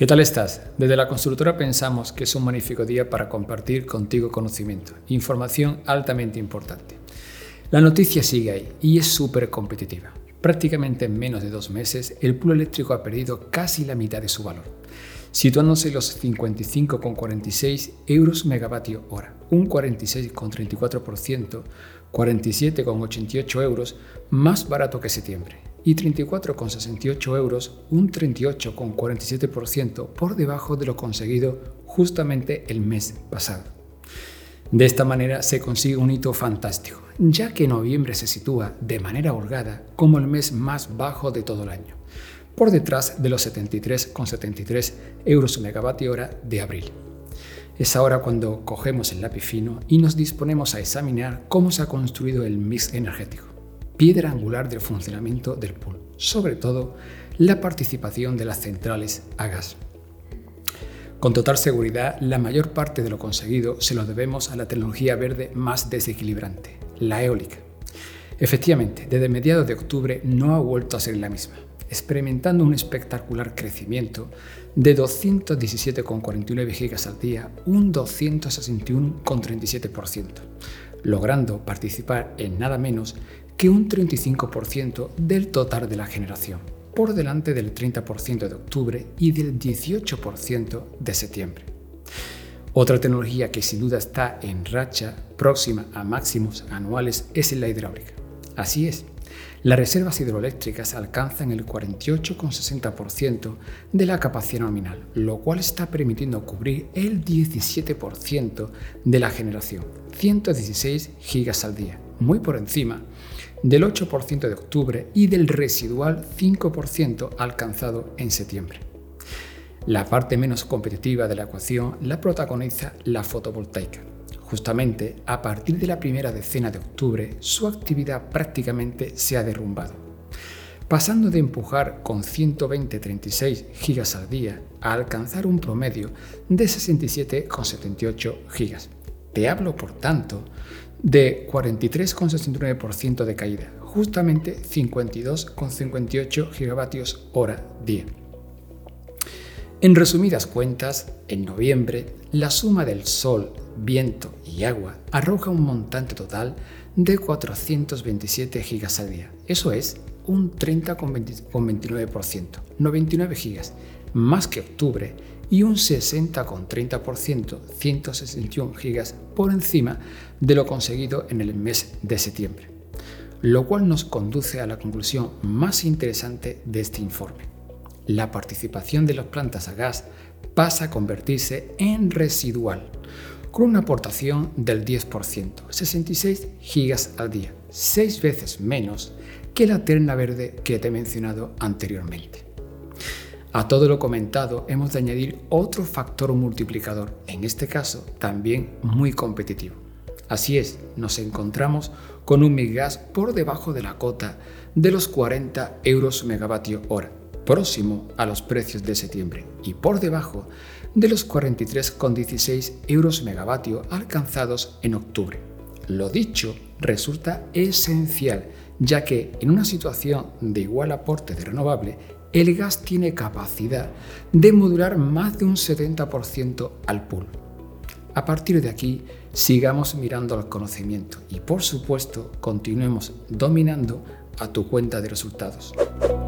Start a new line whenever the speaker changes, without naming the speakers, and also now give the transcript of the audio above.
¿Qué tal estás? Desde la constructora pensamos que es un magnífico día para compartir contigo conocimiento, información altamente importante. La noticia sigue ahí y es súper competitiva. Prácticamente en menos de 2 meses, el pool eléctrico ha perdido casi la mitad de su valor, situándose en los 55,46 euros megavatio hora, un 46,34%, 47,88 euros más barato que septiembre, y 34,68 euros, un 38,47% por debajo de lo conseguido justamente el mes pasado. De esta manera se consigue un hito fantástico, ya que noviembre se sitúa de manera holgada como el mes más bajo de todo el año, por detrás de los 73,73 euros megavatio hora de abril. Es ahora cuando cogemos el lápiz fino y nos disponemos a examinar cómo se ha construido el mix energético, piedra angular del funcionamiento del pool, sobre todo la participación de las centrales a gas. Con total seguridad, la mayor parte de lo conseguido se lo debemos a la tecnología verde más desequilibrante, la eólica. Efectivamente, desde mediados de octubre no ha vuelto a ser la misma, experimentando un espectacular crecimiento de 217,49 gigas al día, un 261,37%, logrando participar en nada menos que un 35% del total de la generación, por delante del 30% de octubre y del 18% de septiembre. Otra tecnología que sin duda está en racha próxima a máximos anuales es la hidráulica. Así es, las reservas hidroeléctricas alcanzan el 48,60% de la capacidad nominal, lo cual está permitiendo cubrir el 17% de la generación, 116 gigas al día, muy por encima del 8% de octubre y del residual 5% alcanzado en septiembre. La parte menos competitiva de la ecuación la protagoniza la fotovoltaica. Justamente a partir de la primera decena de octubre, su actividad prácticamente se ha derrumbado, pasando de empujar con 120,36 gigas al día a alcanzar un promedio de 67,78 gigas. Te hablo, por tanto, de 43,69% de caída, justamente 52,58 gigavatios hora día. En resumidas cuentas, en noviembre, la suma del sol, viento y agua arroja un montante total de 427 gigas al día. Eso es un 30,29%, 99 gigas, más que octubre, y un 60,30%, 161 gigas por encima de lo conseguido en el mes de septiembre, lo cual nos conduce a la conclusión más interesante de este informe. La participación de las plantas a gas pasa a convertirse en residual, con una aportación del 10%, 66 gigas al día, 6 veces menos que la terna verde que te he mencionado anteriormente. A todo lo comentado hemos de añadir otro factor multiplicador, en este caso también muy competitivo. Así es, nos encontramos con un mix gas por debajo de la cota de los 40 euros megavatio hora, próximo a los precios de septiembre, y por debajo de los 43,16 euros megavatio alcanzados en octubre. Lo dicho resulta esencial, ya que en una situación de igual aporte de renovable, el gas tiene capacidad de modular más de un 70% al pool. A partir de aquí, sigamos mirando al conocimiento y, por supuesto, continuemos dominando a tu cuenta de resultados.